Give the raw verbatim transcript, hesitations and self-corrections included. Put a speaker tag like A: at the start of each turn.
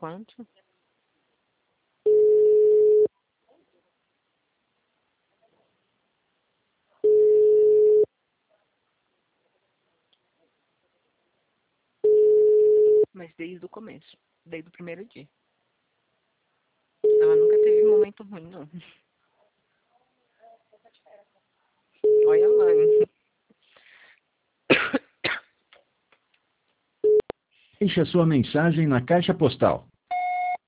A: enquanto. Mas desde o começo, desde o primeiro dia. Ela nunca teve momento ruim, não. Olha lá, hein?
B: Deixe a sua mensagem na caixa postal